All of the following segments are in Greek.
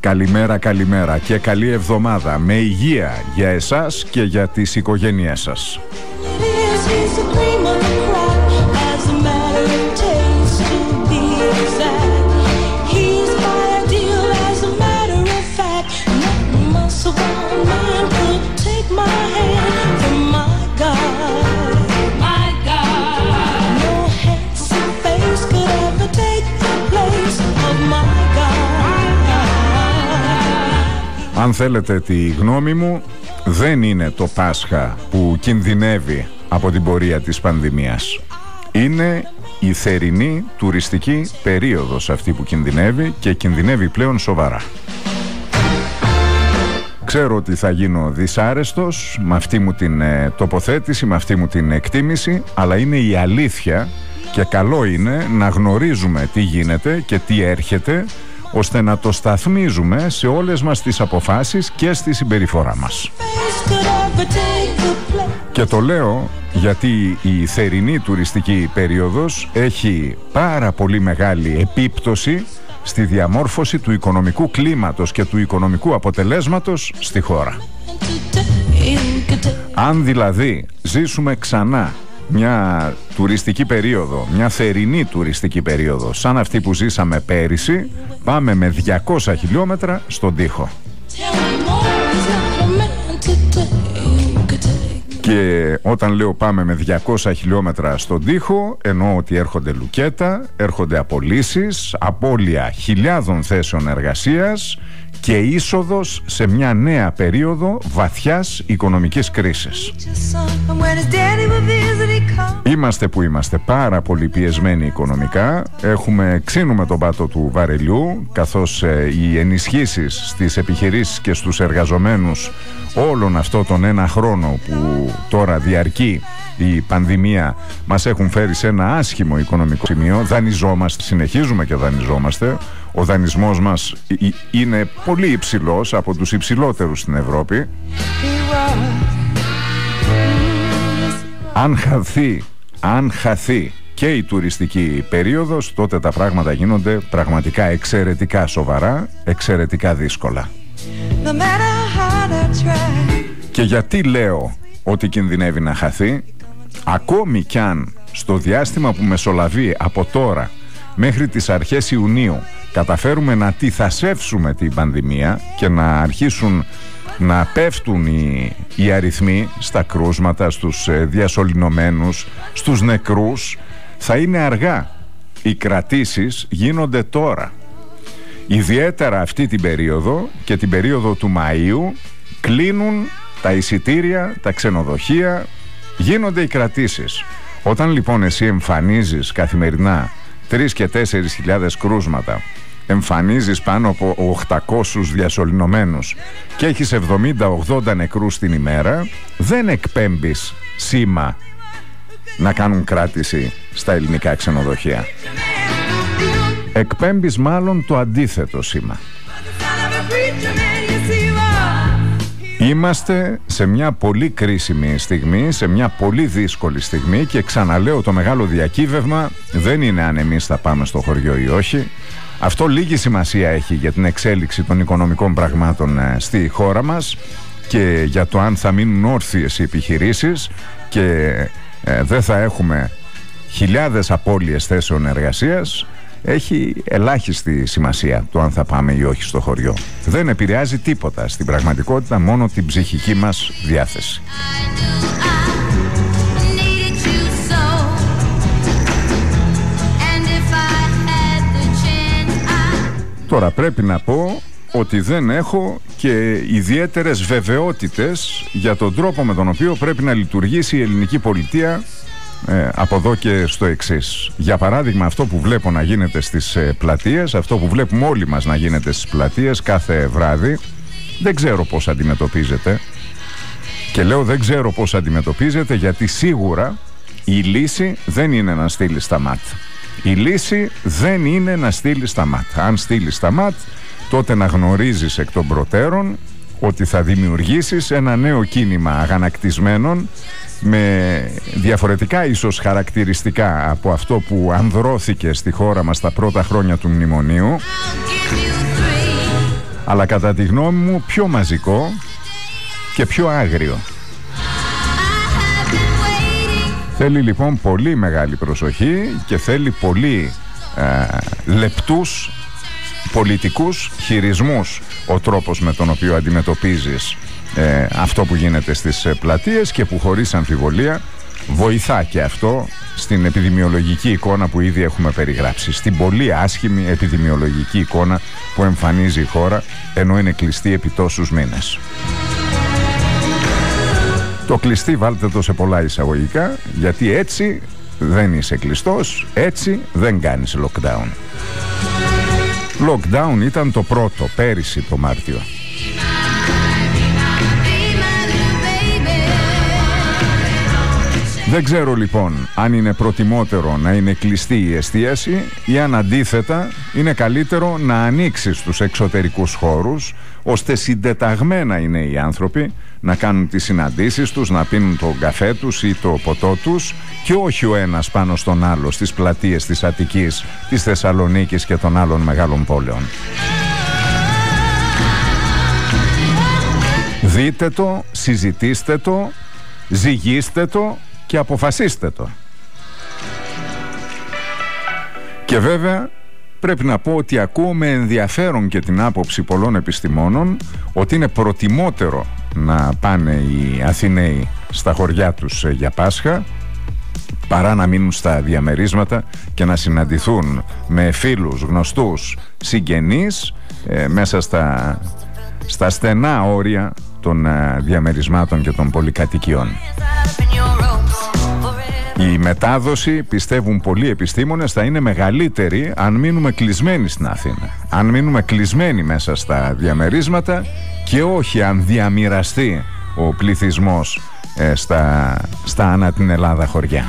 Καλημέρα, καλημέρα και καλή εβδομάδα με υγεία για εσάς και για τις οικογένειές σας. Αν θέλετε τη γνώμη μου, δεν είναι το Πάσχα που κινδυνεύει από την πορεία της πανδημίας. Είναι η θερινή τουριστική περίοδος αυτή που κινδυνεύει και κινδυνεύει πλέον σοβαρά. Ξέρω ότι θα γίνω δυσάρεστος με αυτή μου την τοποθέτηση, με αυτή μου την εκτίμηση, αλλά είναι η αλήθεια και καλό είναι να γνωρίζουμε τι γίνεται και τι έρχεται, ώστε να το σταθμίζουμε σε όλες μας τις αποφάσεις και στη συμπεριφορά μας. Και το λέω γιατί η θερινή τουριστική περίοδος έχει πάρα πολύ μεγάλη επίπτωση στη διαμόρφωση του οικονομικού κλίματος και του οικονομικού αποτελέσματος στη χώρα. Αν δηλαδή ζήσουμε ξανά μια τουριστική περίοδο, μια θερινή τουριστική περίοδο σαν αυτή που ζήσαμε πέρυσι, πάμε με 200 χιλιόμετρα στον τοίχο. Και όταν λέω πάμε με 200 χιλιόμετρα στον τοίχο, εννοώ ότι έρχονται λουκέτα, έρχονται απολύσεις, απώλεια χιλιάδων θέσεων εργασίας και είσοδος σε μια νέα περίοδο βαθιάς οικονομικής κρίσης. Είμαστε που είμαστε πάρα πολύ πιεσμένοι οικονομικά. Ξύνουμε τον πάτο του βαρελιού, καθώς οι ενισχύσεις στις επιχειρήσεις και στους εργαζομένους όλον αυτό τον ένα χρόνο που τώρα διαρκεί η πανδημία μας έχουν φέρει σε ένα άσχημο οικονομικό σημείο. Δανειζόμαστε, συνεχίζουμε και δανειζόμαστε. Ο δανεισμός μας είναι πολύ υψηλός, από τους υψηλότερους στην Ευρώπη. Αν χαθεί και η τουριστική περίοδος, τότε τα πράγματα γίνονται πραγματικά εξαιρετικά σοβαρά, εξαιρετικά δύσκολα. Και γιατί λέω ότι κινδυνεύει να χαθεί? Ακόμη κι αν στο διάστημα που μεσολαβεί από τώρα μέχρι τις αρχές Ιουνίου καταφέρουμε να τιθασεύσουμε την πανδημία και να αρχίσουν να πέφτουν οι αριθμοί στα κρούσματα, στους διασωληνωμένους, στους νεκρούς, θα είναι αργά. Οι κρατήσεις γίνονται τώρα. Ιδιαίτερα αυτή την περίοδο και την περίοδο του Μαΐου κλείνουν τα εισιτήρια, τα ξενοδοχεία, γίνονται οι κρατήσεις. Όταν λοιπόν εσύ εμφανίζεις καθημερινά 3 και 4 χιλιάδες κρούσματα, εμφανίζεις πάνω από 800 διασωληνωμένους και έχεις 70-80 νεκρούς την ημέρα, δεν εκπέμπεις σήμα να κάνουν κράτηση στα ελληνικά ξενοδοχεία. Εκπέμπεις μάλλον το αντίθετο σήμα. Είμαστε σε μια πολύ κρίσιμη στιγμή, σε μια πολύ δύσκολη στιγμή και ξαναλέω, το μεγάλο διακύβευμα δεν είναι αν εμείς θα πάμε στο χωριό ή όχι. Αυτό λίγη σημασία έχει για την εξέλιξη των οικονομικών πραγμάτων στη χώρα μας και για το αν θα μείνουν όρθιες οι επιχειρήσεις και δεν θα έχουμε χιλιάδες απώλειες θέσεων εργασίας. Έχει ελάχιστη σημασία το αν θα πάμε ή όχι στο χωριό. Δεν επηρεάζει τίποτα στην πραγματικότητα, μόνο την ψυχική μας διάθεση. Τώρα πρέπει να πω ότι δεν έχω και ιδιαίτερες βεβαιότητες για τον τρόπο με τον οποίο πρέπει να λειτουργήσει η ελληνική πολιτεία από εδώ και στο εξής. Για παράδειγμα, αυτό που βλέπω να γίνεται στις πλατείες, αυτό που βλέπουμε όλοι μας να γίνεται στις πλατείες κάθε βράδυ, δεν ξέρω πώς αντιμετωπίζεται. Και λέω δεν ξέρω πώς αντιμετωπίζεται γιατί σίγουρα η λύση δεν είναι να στείλει στα ΜΑΤ. Η λύση δεν είναι να στείλει στα ΜΑΤ. Αν στείλει στα ΜΑΤ, τότε να γνωρίζεις εκ των προτέρων ότι θα δημιουργήσεις ένα νέο κίνημα αγανακτισμένων με διαφορετικά ίσως χαρακτηριστικά από αυτό που ανδρώθηκε στη χώρα μας τα πρώτα χρόνια του μνημονίου, αλλά κατά τη γνώμη μου πιο μαζικό και πιο άγριο. Θέλει λοιπόν πολύ μεγάλη προσοχή και θέλει πολύ λεπτούς πολιτικούς χειρισμούς ο τρόπος με τον οποίο αντιμετωπίζεις αυτό που γίνεται στις πλατείες και που χωρίς αμφιβολία βοηθά και αυτό στην επιδημιολογική εικόνα που ήδη έχουμε περιγράψει, στην πολύ άσχημη επιδημιολογική εικόνα που εμφανίζει η χώρα ενώ είναι κλειστή επί τόσους μήνες. Το κλειστή βάλτε το σε πολλά εισαγωγικά, γιατί έτσι δεν είσαι κλειστός, έτσι δεν κάνεις lockdown. Lockdown ήταν το πρώτο, πέρυσι το Μάρτιο. Δεν ξέρω λοιπόν αν είναι προτιμότερο να είναι κλειστή η εστίαση ή αν αντίθετα είναι καλύτερο να ανοίξεις τους εξωτερικούς χώρους ώστε συντεταγμένα είναι οι άνθρωποι να κάνουν τις συναντήσεις τους, να πίνουν τον καφέ τους ή το ποτό τους και όχι ο ένας πάνω στον άλλο στις πλατείες της Αττικής, της Θεσσαλονίκης και των άλλων μεγάλων πόλεων. Δείτε το, συζητήστε το, ζυγίστε το και αποφασίστε το. Και βέβαια πρέπει να πω ότι ακούω με ενδιαφέρον και την άποψη πολλών επιστημόνων ότι είναι προτιμότερο να πάνε οι Αθηναίοι στα χωριά τους για Πάσχα παρά να μείνουν στα διαμερίσματα και να συναντηθούν με φίλους, γνωστούς, συγγενείς μέσα στα στενά όρια των διαμερισμάτων και των πολυκατοικιών. Η μετάδοση, πιστεύουν πολλοί επιστήμονες, θα είναι μεγαλύτερη αν μείνουμε κλεισμένοι στην Αθήνα. Αν μείνουμε κλεισμένοι μέσα στα διαμερίσματα και όχι αν διαμοιραστεί ο πληθυσμός στα ανά την Ελλάδα χωριά.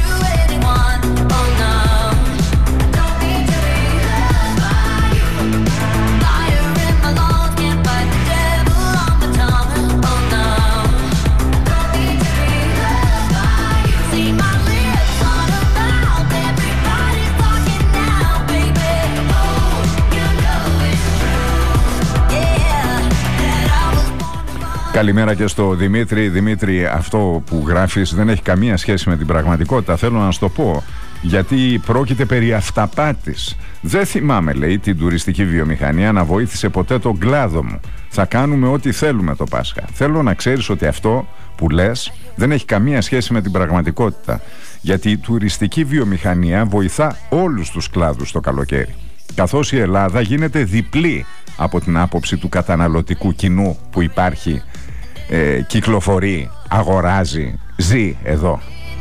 Καλημέρα και στο Δημήτρη. Δημήτρη, αυτό που γράφεις δεν έχει καμία σχέση με την πραγματικότητα. Θέλω να σου το πω, γιατί πρόκειται περί αυταπάτης. Δεν θυμάμαι, λέει, την τουριστική βιομηχανία να βοήθησε ποτέ τον κλάδο μου. Θα κάνουμε ό,τι θέλουμε το Πάσχα. Θέλω να ξέρεις ότι αυτό που λες δεν έχει καμία σχέση με την πραγματικότητα. Γιατί η τουριστική βιομηχανία βοηθά όλους τους κλάδους το καλοκαίρι. Καθώς η Ελλάδα γίνεται διπλή από την άποψη του καταναλωτικού κοινού που υπάρχει, κυκλοφορεί, αγοράζει, ζει εδώ.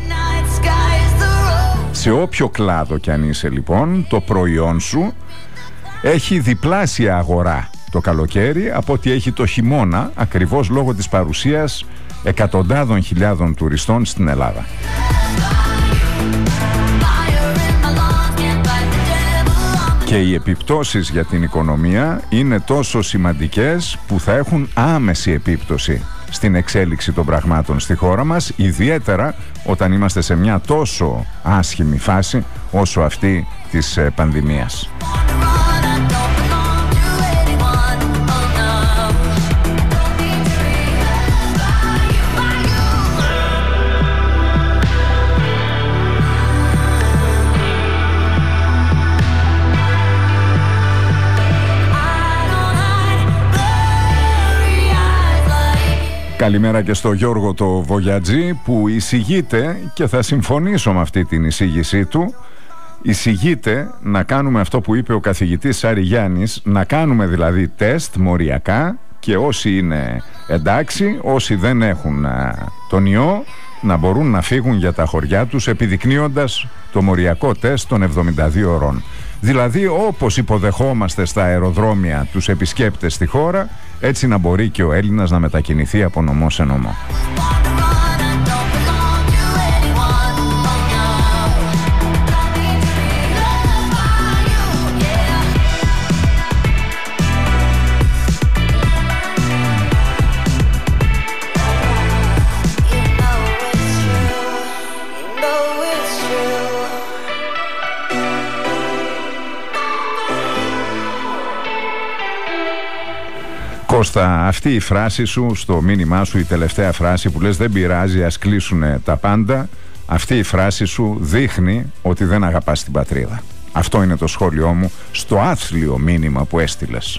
Σε όποιο κλάδο κι αν είσαι λοιπόν, το προϊόν σου έχει διπλάσια αγορά το καλοκαίρι από ό,τι έχει το χειμώνα, ακριβώς λόγω της παρουσίας εκατοντάδων χιλιάδων τουριστών στην Ελλάδα. Και οι επιπτώσεις για την οικονομία είναι τόσο σημαντικές που θα έχουν άμεση επίπτωση στην εξέλιξη των πραγμάτων στη χώρα μας, ιδιαίτερα όταν είμαστε σε μια τόσο άσχημη φάση όσο αυτή της πανδημίας. Καλημέρα και στο Γιώργο το Βογιατζή που εισηγείται, και θα συμφωνήσω με αυτή την εισήγησή του, εισηγείται να κάνουμε αυτό που είπε ο καθηγητής Σάρη Γιάννης, να κάνουμε δηλαδή τεστ μοριακά και όσοι είναι εντάξει, όσοι δεν έχουν τον ιό, να μπορούν να φύγουν για τα χωριά τους επιδεικνύοντας το μοριακό τεστ των 72 ωρών. Δηλαδή όπως υποδεχόμαστε στα αεροδρόμια τους επισκέπτες στη χώρα, έτσι να μπορεί και ο Έλληνας να μετακινηθεί από νομό σε νομό. Κώστα, αυτή η φράση σου στο μήνυμά σου, η τελευταία φράση που λες δεν πειράζει, ας κλείσουν τα πάντα, αυτή η φράση σου δείχνει ότι δεν αγαπάς την πατρίδα. Αυτό είναι το σχόλιο μου στο άθλιο μήνυμα που έστειλες.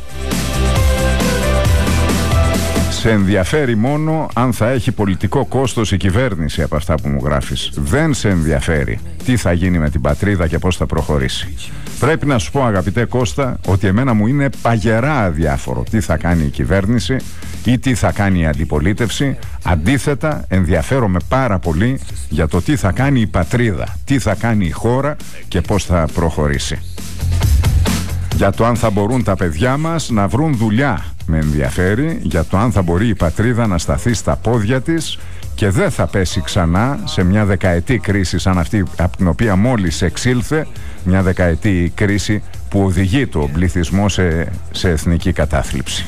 Σε ενδιαφέρει μόνο αν θα έχει πολιτικό κόστος η κυβέρνηση από αυτά που μου γράφεις. Δεν σε ενδιαφέρει τι θα γίνει με την πατρίδα και πώς θα προχωρήσει. Πρέπει να σου πω, αγαπητέ Κώστα, ότι εμένα μου είναι παγερά αδιάφορο τι θα κάνει η κυβέρνηση ή τι θα κάνει η αντιπολίτευση. Αντίθετα, ενδιαφέρομαι πάρα πολύ για το τι θα κάνει η πατρίδα, τι θα κάνει η χώρα και πώς θα προχωρήσει. Για το αν θα μπορούν τα παιδιά μας να βρουν δουλειά με ενδιαφέρει, για το αν θα μπορεί η πατρίδα να σταθεί στα πόδια της και δεν θα πέσει ξανά σε μια δεκαετή κρίση σαν αυτή από την οποία μόλις εξήλθε, μια δεκαετή κρίση που οδηγεί τον πληθυσμό σε εθνική κατάθλιψη.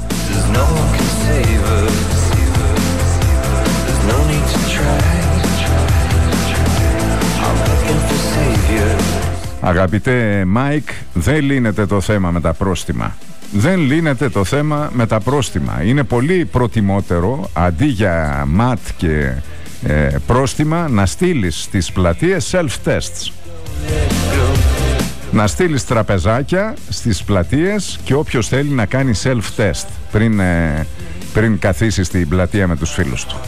Αγαπητέ Μάικ, δεν λύνεται το θέμα με τα πρόστιμα. Δεν λύνεται το θέμα με τα πρόστιμα. Είναι πολύ προτιμότερο αντί για ΜΑΤ και πρόστιμα να στείλεις στις πλατείες self-tests. Να στείλεις τραπεζάκια στις πλατείες και όποιος θέλει να κάνει self-test πριν καθίσει στην πλατεία με τους φίλους του.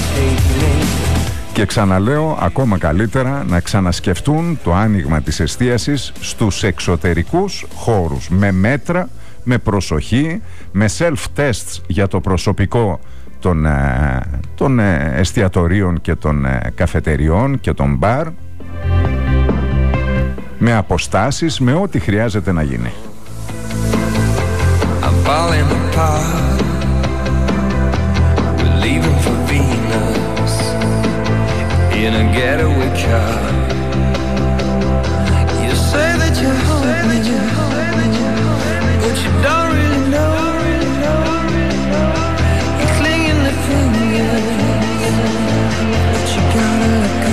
Και ξαναλέω, ακόμα καλύτερα να ξανασκεφτούν το άνοιγμα της εστίασης στους εξωτερικούς χώρους, με μέτρα, με προσοχή, με self-tests για το προσωπικό των εστιατορίων και των καφετεριών και των μπαρ, με αποστάσεις, με ό,τι χρειάζεται να γίνει. In a getaway car, you say that you hold me, but you don't really know. You're clinging to fingers, but you gotta let go.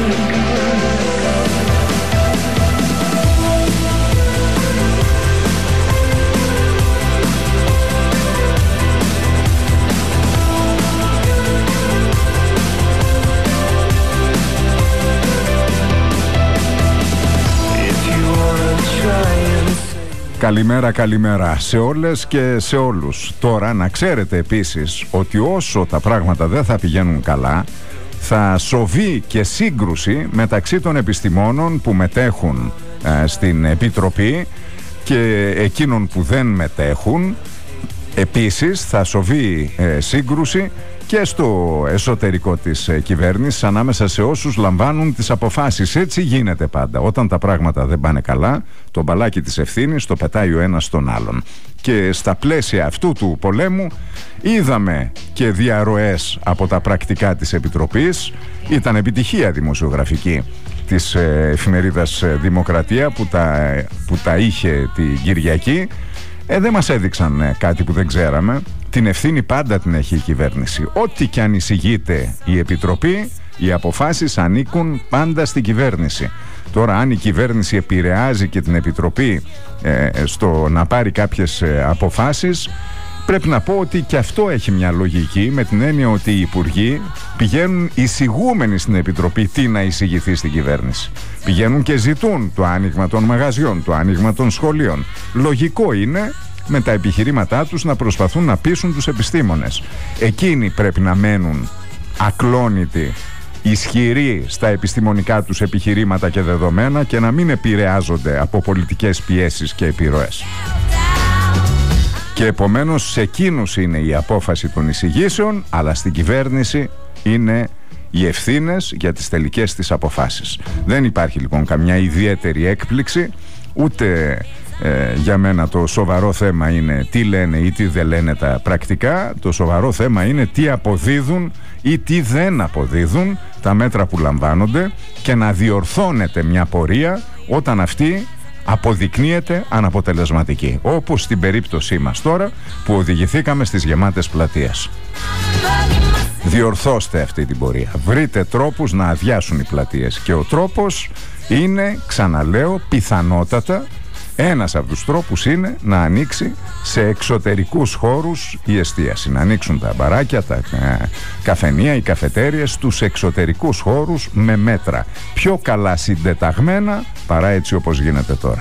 Καλημέρα, καλημέρα σε όλες και σε όλους. Τώρα να ξέρετε επίσης ότι όσο τα πράγματα δεν θα πηγαίνουν καλά, θα σοβεί και σύγκρουση μεταξύ των επιστημόνων που μετέχουν στην Επιτροπή και εκείνων που δεν μετέχουν. Επίσης θα σοβεί σύγκρουση και στο εσωτερικό της κυβέρνησης ανάμεσα σε όσους λαμβάνουν τις αποφάσεις. Έτσι γίνεται πάντα. Όταν τα πράγματα δεν πάνε καλά, το μπαλάκι της ευθύνης το πετάει ο ένας στον άλλον. Και στα πλαίσια αυτού του πολέμου είδαμε και διαρροές από τα πρακτικά της Επιτροπής. Ήταν επιτυχία δημοσιογραφική της εφημερίδας Δημοκρατία που τα είχε την Κυριακή. Δεν μας έδειξαν κάτι που δεν ξέραμε. Την ευθύνη πάντα την έχει η κυβέρνηση. Ό,τι και αν εισηγείται η Επιτροπή, οι αποφάσεις ανήκουν πάντα στην κυβέρνηση. Τώρα αν η κυβέρνηση επηρεάζει και την Επιτροπή στο να πάρει κάποιες αποφάσεις, πρέπει να πω ότι και αυτό έχει μια λογική, με την έννοια ότι οι υπουργοί πηγαίνουν εισηγούμενοι στην Επιτροπή τι να εισηγηθεί στην κυβέρνηση. Πηγαίνουν και ζητούν το άνοιγμα των μαγαζιών, το άνοιγμα των σχολείων. Λογικό είναι με τα επιχειρήματά τους να προσπαθούν να πείσουν τους επιστήμονες. Εκείνοι πρέπει να μένουν ακλόνητοι, ισχυροί στα επιστημονικά τους επιχειρήματα και δεδομένα και να μην επηρεάζονται από πολιτικές πιέσεις και επιρροές. Και επομένως σε εκείνους είναι η απόφαση των εισηγήσεων, αλλά στην κυβέρνηση είναι οι ευθύνες για τις τελικές της αποφάσεις. Δεν υπάρχει λοιπόν καμιά ιδιαίτερη έκπληξη, ούτε για μένα το σοβαρό θέμα είναι τι λένε ή τι δεν λένε τα πρακτικά. Το σοβαρό θέμα είναι τι αποδίδουν ή τι δεν αποδίδουν τα μέτρα που λαμβάνονται και να διορθώνεται μια πορεία όταν αυτή αποδεικνύεται αναποτελεσματική, όπως στην περίπτωσή μας τώρα που οδηγηθήκαμε στις γεμάτες πλατείες. Διορθώστε αυτή την πορεία, βρείτε τρόπους να αδειάσουν οι πλατείες και ο τρόπος είναι, ξαναλέω, πιθανότατα Ένας από τους τρόπους είναι να ανοίξει σε εξωτερικούς χώρους η εστίαση. Να ανοίξουν τα μπαράκια, τα καφενεία, οι καφετέριες στους εξωτερικούς χώρους με μέτρα πιο καλά συντεταγμένα παρά έτσι όπως γίνεται τώρα.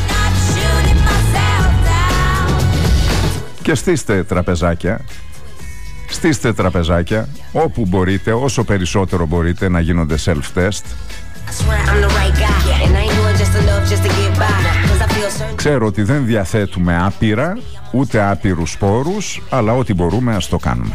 Και στήστε τραπεζάκια όπου μπορείτε, όσο περισσότερο μπορείτε, να γίνονται self-test. Ξέρω ότι δεν διαθέτουμε άπειρα, ούτε άπειρους πόρους, αλλά ό,τι μπορούμε ας το κάνουμε.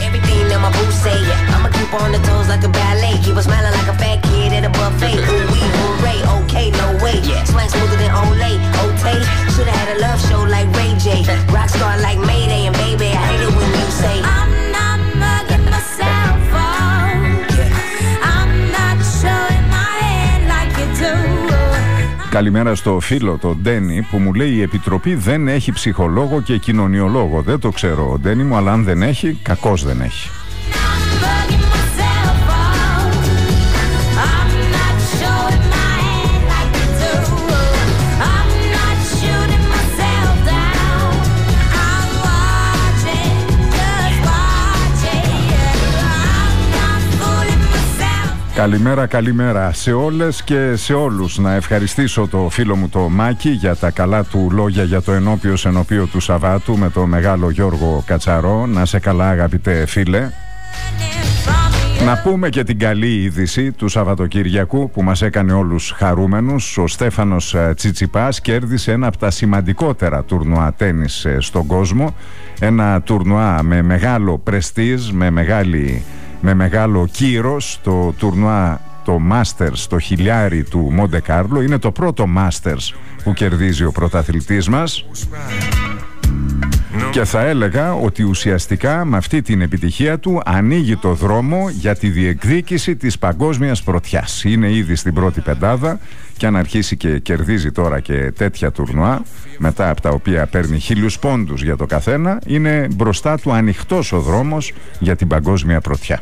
Καλημέρα στο φίλο τον Ντένι που μου λέει η Επιτροπή δεν έχει ψυχολόγο και κοινωνιολόγο. Δεν το ξέρω ο Ντένι μου, αλλά αν δεν έχει, κακώς δεν έχει. Καλημέρα σε όλες και σε όλους. Να ευχαριστήσω το φίλο μου το Μάκη για τα καλά του λόγια για το ενώπιο του Σαββάτου με το μεγάλο Γιώργο Κατσαρό. Να σε καλά αγαπητέ φίλε. Να πούμε και την καλή είδηση του Σαββατοκύριακου που μας έκανε όλους χαρούμενους. Ο Στέφανος Τσιτσιπάς κέρδισε ένα από τα σημαντικότερα τουρνουά τένις στον κόσμο. Ένα τουρνουά με μεγάλο πρεστίζ, με μεγάλο κύρος, το τουρνουά, το Masters, το χιλιάρι του Μοντε Κάρλο. Είναι το πρώτο Masters που κερδίζει ο πρωταθλητής μας. Και θα έλεγα ότι ουσιαστικά με αυτή την επιτυχία του ανοίγει το δρόμο για τη διεκδίκηση της παγκόσμιας πρωτιάς. Είναι ήδη στην πρώτη πεντάδα και αν αρχίσει και κερδίζει τώρα και τέτοια τουρνουά, μετά από τα οποία παίρνει 1000 πόντους για το καθένα, είναι μπροστά του ανοιχτός ο δρόμος για την παγκόσμια πρωτιά.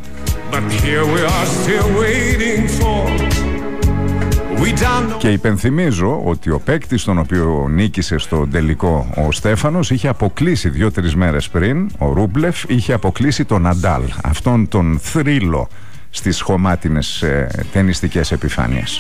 Και υπενθυμίζω ότι ο παίκτης τον οποίο νίκησε στο τελικό ο Στέφανος είχε αποκλείσει 2-3 μέρες πριν, ο Ρούμπλεφ είχε αποκλείσει τον Ναντάλ, αυτόν τον θρύλο στις χωμάτινες τενιστικές επιφάνειες.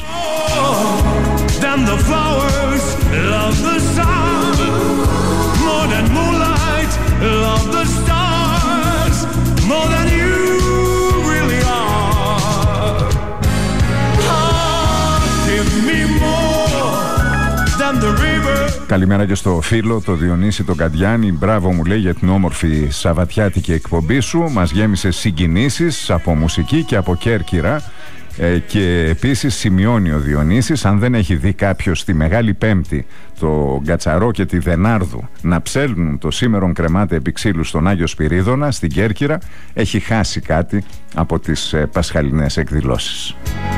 Καλημέρα και στο φίλο το Διονύση τον Καντιάνη. Μπράβο μου λέει για την όμορφη σαββατιάτικη εκπομπή σου. Μας γέμισε συγκινήσεις από μουσική και από Κέρκυρα. Και επίσης σημειώνει ο Διονύσης, αν δεν έχει δει κάποιος τη Μεγάλη Πέμπτη το Γκατσαρό και τη Δενάρδου να ψέλνουν το σήμερον κρεμάται επί ξύλου στον Άγιο Σπυρίδωνα στην Κέρκυρα, έχει χάσει κάτι από τις πασχαλινές εκδηλώσεις.